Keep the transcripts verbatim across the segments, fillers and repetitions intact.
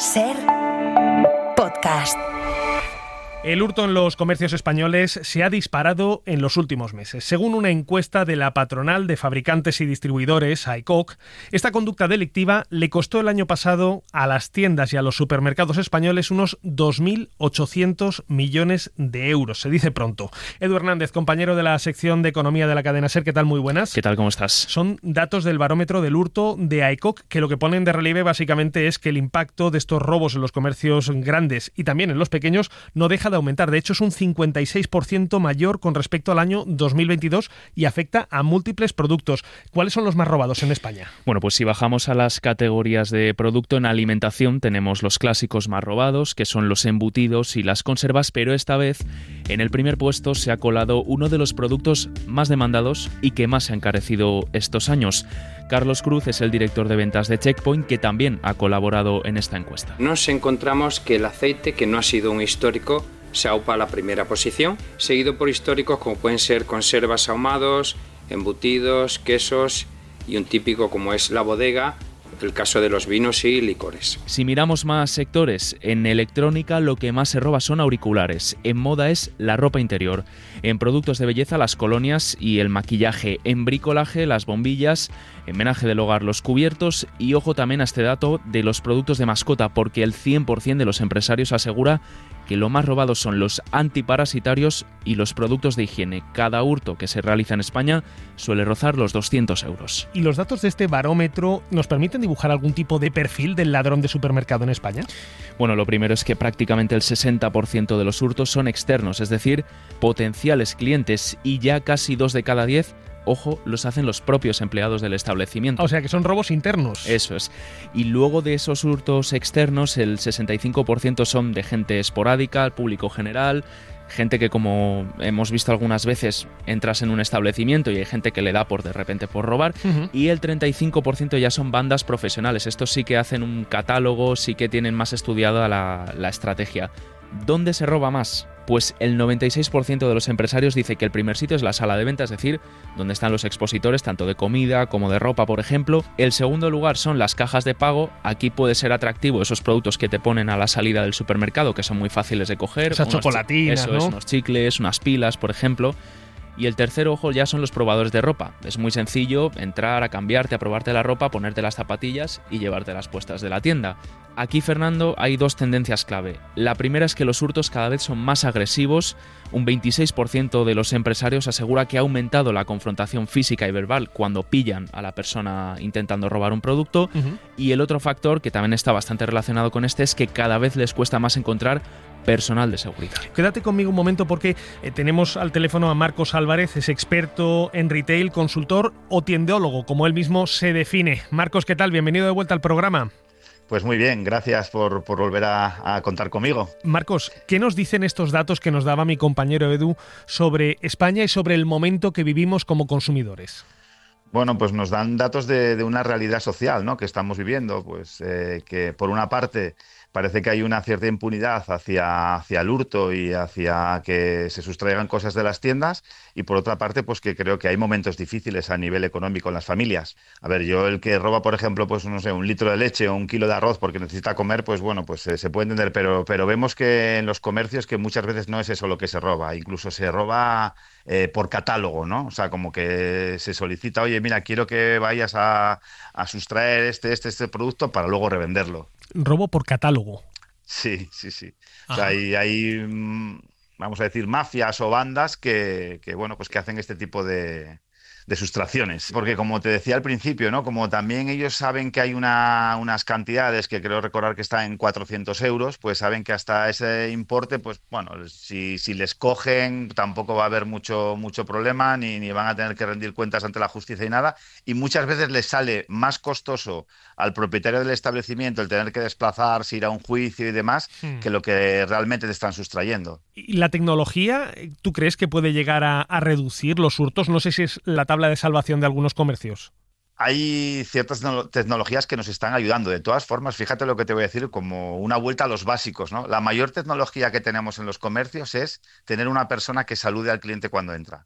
Ser podcast. El hurto en los comercios españoles se ha disparado en los últimos meses. Según una encuesta de la patronal de fabricantes y distribuidores, A E C O C, esta conducta delictiva le costó el año pasado a las tiendas y a los supermercados españoles unos dos mil ochocientos millones de euros. Se dice pronto. Edu Hernández, compañero de la sección de Economía de la cadena SER, ¿qué tal? Muy buenas. ¿Qué tal? ¿Cómo estás? Son datos del barómetro del hurto de A E C O C, que lo que ponen de relieve básicamente es que el impacto de estos robos en los comercios grandes y también en los pequeños no deja de aumentar. De hecho, es un cincuenta y seis por ciento mayor con respecto al año dos mil veintidós y afecta a múltiples productos. ¿Cuáles son los más robados en España? Bueno, pues si bajamos a las categorías de producto, en alimentación tenemos los clásicos más robados, que son los embutidos y las conservas, pero esta vez en el primer puesto se ha colado uno de los productos más demandados y que más se ha encarecido estos años. Carlos Cruz es el director de ventas de Checkpoint, que también ha colaborado en esta encuesta. Nos encontramos que el aceite, que no ha sido un histórico, se aupa a la primera posición, seguido por históricos como pueden ser conservas ahumados, embutidos, quesos y un típico como es la bodega, el caso de los vinos y licores. Si miramos más sectores, en electrónica lo que más se roba son auriculares, en moda es la ropa interior, en productos de belleza las colonias y el maquillaje, en bricolaje las bombillas, en menaje del hogar los cubiertos y ojo también a este dato de los productos de mascota, porque el cien por ciento de los empresarios asegura que lo más robados son los antiparasitarios y los productos de higiene. Cada hurto que se realiza en España suele rozar los doscientos euros. ¿Y los datos de este barómetro nos permiten dibujar algún tipo de perfil del ladrón de supermercado en España? Bueno, lo primero es que prácticamente el sesenta por ciento de los hurtos son externos, es decir, potenciales clientes, y ya casi dos de cada diez, ojo, los hacen los propios empleados del establecimiento. O sea que son robos internos. Eso es. Y luego de esos hurtos externos, el sesenta y cinco por ciento son de gente esporádica, al público general, gente que, como hemos visto algunas veces, entras en un establecimiento y hay gente que le da por de repente por robar, uh-huh. Y el treinta y cinco por ciento ya son bandas profesionales. Estos sí que hacen un catálogo, sí que tienen más estudiada la, la estrategia. ¿Dónde se roba más? Pues el noventa y seis por ciento de los empresarios dice que el primer sitio es la sala de venta, es decir, donde están los expositores tanto de comida como de ropa, por ejemplo. El segundo lugar son las cajas de pago. Aquí puede ser atractivo esos productos que te ponen a la salida del supermercado, que son muy fáciles de coger. Esas chocolatinas, Eso ¿no? es, unos chicles, unas pilas, por ejemplo. Y el tercer ojo ya son los probadores de ropa. Es muy sencillo entrar a cambiarte, a probarte la ropa, ponerte las zapatillas y llevártelas puestas de la tienda. Aquí, Fernando, hay dos tendencias clave. La primera es que los hurtos cada vez son más agresivos. Un veintiséis por ciento de los empresarios asegura que ha aumentado la confrontación física y verbal cuando pillan a la persona intentando robar un producto. Uh-huh. Y el otro factor, que también está bastante relacionado con este, es que cada vez les cuesta más encontrar personal de seguridad. Quédate conmigo un momento porque eh, tenemos al teléfono a Marcos Álvarez, es experto en retail, consultor o tiendólogo, como él mismo se define. Marcos, ¿qué tal? Bienvenido de vuelta al programa. Pues muy bien, gracias por, por volver a, a contar conmigo. Marcos, ¿qué nos dicen estos datos que nos daba mi compañero Edu sobre España y sobre el momento que vivimos como consumidores? Bueno, pues nos dan datos de, de una realidad social, ¿no?, que estamos viviendo, pues eh, que por una parte parece que hay una cierta impunidad hacia, hacia el hurto y hacia que se sustraigan cosas de las tiendas, y por otra parte, pues que creo que hay momentos difíciles a nivel económico en las familias. A ver, yo el que roba, por ejemplo, pues no sé, un litro de leche o un kilo de arroz porque necesita comer, pues bueno, pues eh, se puede entender, pero, pero vemos que en los comercios que muchas veces no es eso lo que se roba, incluso se roba eh, por catálogo, ¿no? O sea, como que se solicita, oye, mira, quiero que vayas a, a sustraer este, este, este producto para luego revenderlo. Robo por catálogo. Sí, sí, sí. O sea, hay, hay, vamos a decir, mafias o bandas que, que, bueno, pues que hacen este tipo de, de sustracciones. Porque como te decía al principio, ¿no?, como también ellos saben que hay una, unas cantidades que creo recordar que está en cuatrocientos euros, pues saben que hasta ese importe, pues bueno, si, si les cogen tampoco va a haber mucho, mucho problema, ni, ni van a tener que rendir cuentas ante la justicia y nada. Y muchas veces les sale más costoso al propietario del establecimiento el tener que desplazarse, ir a un juicio y demás, hmm. que lo que realmente te están sustrayendo. ¿Y la tecnología, tú crees que puede llegar a, a reducir los hurtos? No sé si es la tabla de salvación de algunos comercios. Hay ciertas tecnologías que nos están ayudando. De todas formas, fíjate lo que te voy a decir, como una vuelta a los básicos, ¿no? La mayor tecnología que tenemos en los comercios es tener una persona que salude al cliente cuando entra.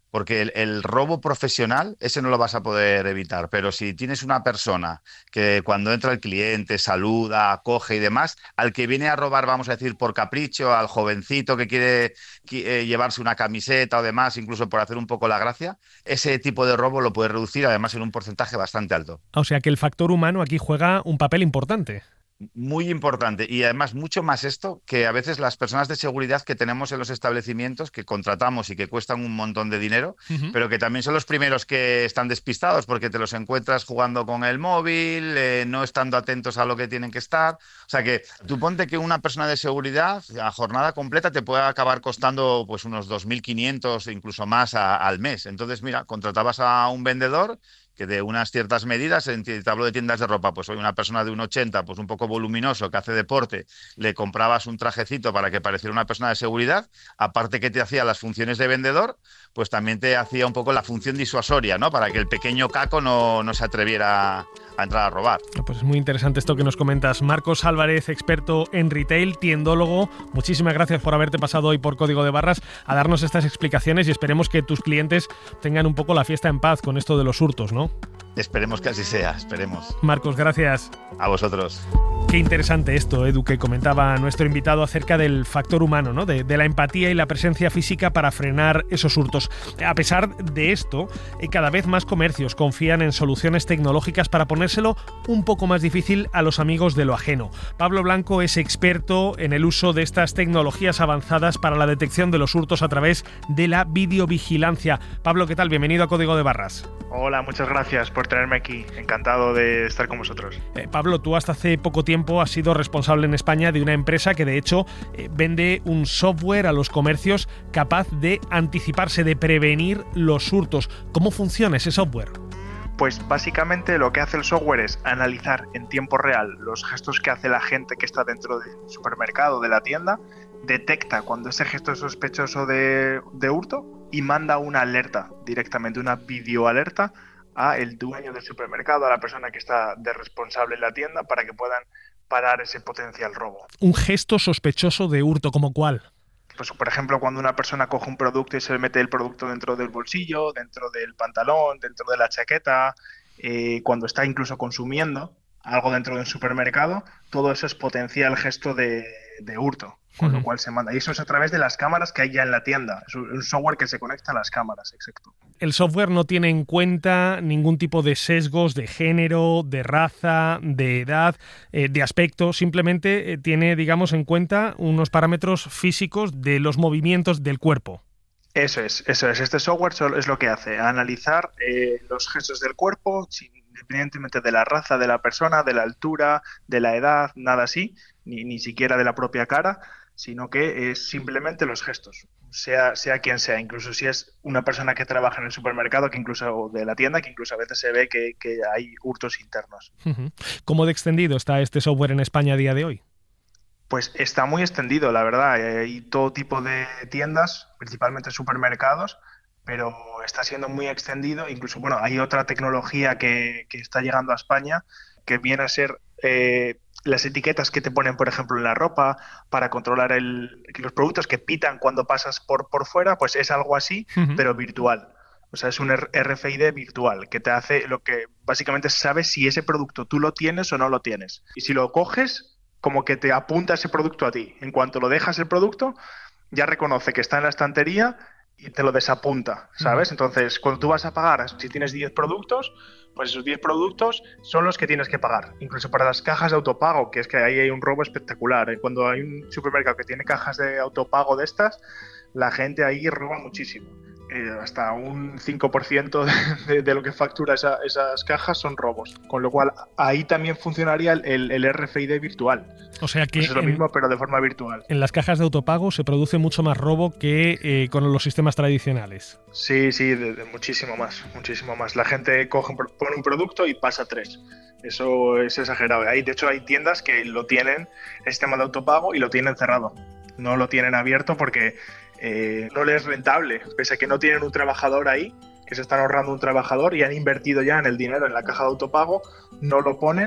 Porque el, el robo profesional, ese no lo vas a poder evitar, pero si tienes una persona que cuando entra el cliente saluda, coge y demás, al que viene a robar, vamos a decir, por capricho, al jovencito que quiere eh, llevarse una camiseta o demás, incluso por hacer un poco la gracia, ese tipo de robo lo puedes reducir, además en un porcentaje bastante alto. O sea que el factor humano aquí juega un papel importante. Muy importante, y además mucho más esto que a veces las personas de seguridad que tenemos en los establecimientos, que contratamos y que cuestan un montón de dinero, uh-huh. pero que también son los primeros que están despistados porque te los encuentras jugando con el móvil, eh, no estando atentos a lo que tienen que estar. O sea que tú ponte que una persona de seguridad a jornada completa te puede acabar costando pues unos dos mil quinientos e incluso más a, al mes. Entonces, mira, contratabas a un vendedor que de unas ciertas medidas, en te hablo de tiendas de ropa, pues soy una persona de un ochenta, pues un poco voluminoso, que hace deporte, le comprabas un trajecito para que pareciera una persona de seguridad, aparte que te hacía las funciones de vendedor, pues también te hacía un poco la función disuasoria, ¿no? Para que el pequeño caco no, no se atreviera a entrar a robar. Pues es muy interesante esto que nos comentas. Marcos Álvarez, experto en retail, tiendólogo, muchísimas gracias por haberte pasado hoy por Código de Barras a darnos estas explicaciones y esperemos que tus clientes tengan un poco la fiesta en paz con esto de los hurtos, ¿no? Esperemos que así sea, esperemos. Marcos, gracias. A vosotros. Qué interesante esto, Edu, que comentaba nuestro invitado acerca del factor humano, ¿no? De, de la empatía y la presencia física para frenar esos hurtos. A pesar de esto, cada vez más comercios confían en soluciones tecnológicas para ponérselo un poco más difícil a los amigos de lo ajeno. Pablo Blanco es experto en el uso de estas tecnologías avanzadas para la detección de los hurtos a través de la videovigilancia. Pablo, ¿qué tal? Bienvenido a Código de Barras. Hola, muchas gracias por tenerme aquí. Encantado de estar con vosotros. Eh, Pablo, tú hasta hace poco tiempo has sido responsable en España de una empresa que de hecho eh, vende un software a los comercios capaz de anticiparse, de prevenir los hurtos. ¿Cómo funciona ese software? Pues básicamente lo que hace el software es analizar en tiempo real los gestos que hace la gente que está dentro del supermercado, de la tienda, detecta cuando ese gesto es sospechoso de, de hurto y manda una alerta, directamente una videoalerta a el dueño del supermercado, a la persona que está de responsable en la tienda, para que puedan parar ese potencial robo. Un gesto sospechoso de hurto, ¿como cuál? Pues, por ejemplo, cuando una persona coge un producto y se mete el producto dentro del bolsillo, dentro del pantalón, dentro de la chaqueta, eh, cuando está incluso consumiendo algo dentro de un supermercado, todo eso es potencial gesto de, de hurto, con uh-huh. lo cual se manda. Y eso es a través de las cámaras que hay ya en la tienda. Es un software que se conecta a las cámaras, exacto. El software no tiene en cuenta ningún tipo de sesgos de género, de raza, de edad, eh, de aspecto. Simplemente eh, tiene, digamos, en cuenta unos parámetros físicos de los movimientos del cuerpo. Eso es, eso es. Este software es lo que hace, analizar eh, los gestos del cuerpo, sin independientemente de la raza de la persona, de la altura, de la edad, nada así, ni, ni siquiera de la propia cara, sino que es simplemente los gestos, sea, sea quien sea, incluso si es una persona que trabaja en el supermercado, que incluso o de la tienda, que incluso a veces se ve que, que hay hurtos internos. ¿Cómo de extendido está este software en España a día de hoy? Pues está muy extendido, la verdad. Hay todo tipo de tiendas, principalmente supermercados, pero está siendo muy extendido. Incluso, bueno, hay otra tecnología que, que está llegando a España que viene a ser eh, las etiquetas que te ponen, por ejemplo, en la ropa para controlar el, los productos que pitan cuando pasas por, por fuera, pues es algo así, uh-huh. pero virtual. O sea, es un R F I D virtual que te hace lo que básicamente sabes si ese producto tú lo tienes o no lo tienes. Y si lo coges, como que te apunta ese producto a ti. En cuanto lo dejas el producto, ya reconoce que está en la estantería y te lo desapunta, ¿sabes? Entonces, cuando tú vas a pagar, si tienes diez productos, pues esos diez productos son los que tienes que pagar. Incluso para las cajas de autopago, que es que ahí hay un robo espectacular. ¿eh? Cuando hay un supermercado que tiene cajas de autopago de estas, la gente ahí roba muchísimo. Eh, hasta un cinco por ciento de, de lo que factura esa, esas cajas son robos. Con lo cual, ahí también funcionaría el, el R F I D virtual. O sea que pues es lo en, mismo, pero de forma virtual. En las cajas de autopago se produce mucho más robo que eh, con los sistemas tradicionales. Sí, sí, de, de muchísimo más, muchísimo más. La gente coge, pone un producto y pasa tres. Eso es exagerado. Hay, de hecho, hay tiendas que lo tienen, el sistema de autopago, y lo tienen cerrado. No lo tienen abierto porque eh, no les es rentable, pese a que no tienen un trabajador ahí, que se están ahorrando un trabajador y han invertido ya en el dinero en la caja de autopago, no lo ponen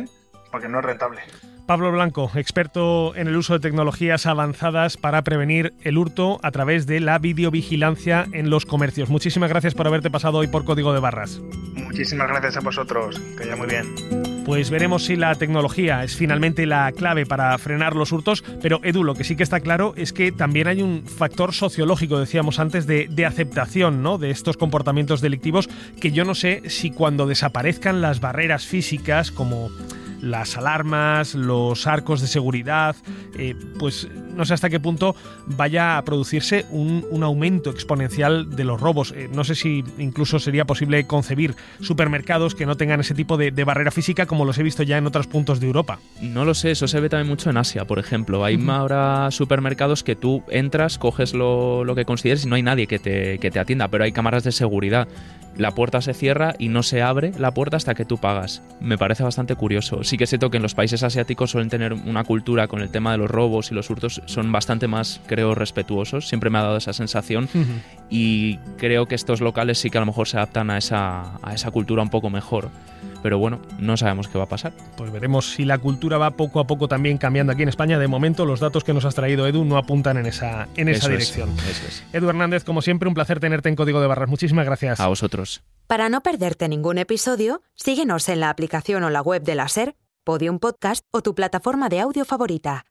porque no es rentable. Pablo Blanco, experto en el uso de tecnologías avanzadas para prevenir el hurto a través de la videovigilancia en los comercios. Muchísimas gracias por haberte pasado hoy por Código de Barras. Muchísimas gracias a vosotros, que vaya muy bien. Pues veremos si la tecnología es finalmente la clave para frenar los hurtos, pero Edu, lo que sí que está claro es que también hay un factor sociológico, decíamos antes, de, de aceptación, ¿no?, de estos comportamientos delictivos, que yo no sé si cuando desaparezcan las barreras físicas como las alarmas, los arcos de seguridad, eh, pues no sé hasta qué punto vaya a producirse un, un aumento exponencial de los robos. Eh, no sé si incluso sería posible concebir supermercados que no tengan ese tipo de, de barrera física como los he visto ya en otros puntos de Europa. No lo sé, eso se ve también mucho en Asia, por ejemplo. Hay uh-huh. ahora supermercados que tú entras, coges lo, lo que consideres y no hay nadie que te, que te atienda, pero hay cámaras de seguridad. La puerta se cierra y no se abre la puerta hasta que tú pagas. Me parece bastante curioso. Sí que es cierto que en los países asiáticos suelen tener una cultura con el tema de los robos y los hurtos, son bastante más, creo, respetuosos. Siempre me ha dado esa sensación. Uh-huh. Y creo que estos locales sí que a lo mejor se adaptan a esa, a esa cultura un poco mejor. Pero bueno, no sabemos qué va a pasar. Pues veremos si la cultura va poco a poco también cambiando aquí en España. De momento, los datos que nos has traído, Edu, no apuntan en esa, en esa eso dirección. Es, eso es. Edu Hernández, como siempre, un placer tenerte en Código de Barras. Muchísimas gracias. A vosotros. Para no perderte ningún episodio, síguenos en la aplicación o la web de la SER, Podium Podcast o tu plataforma de audio favorita.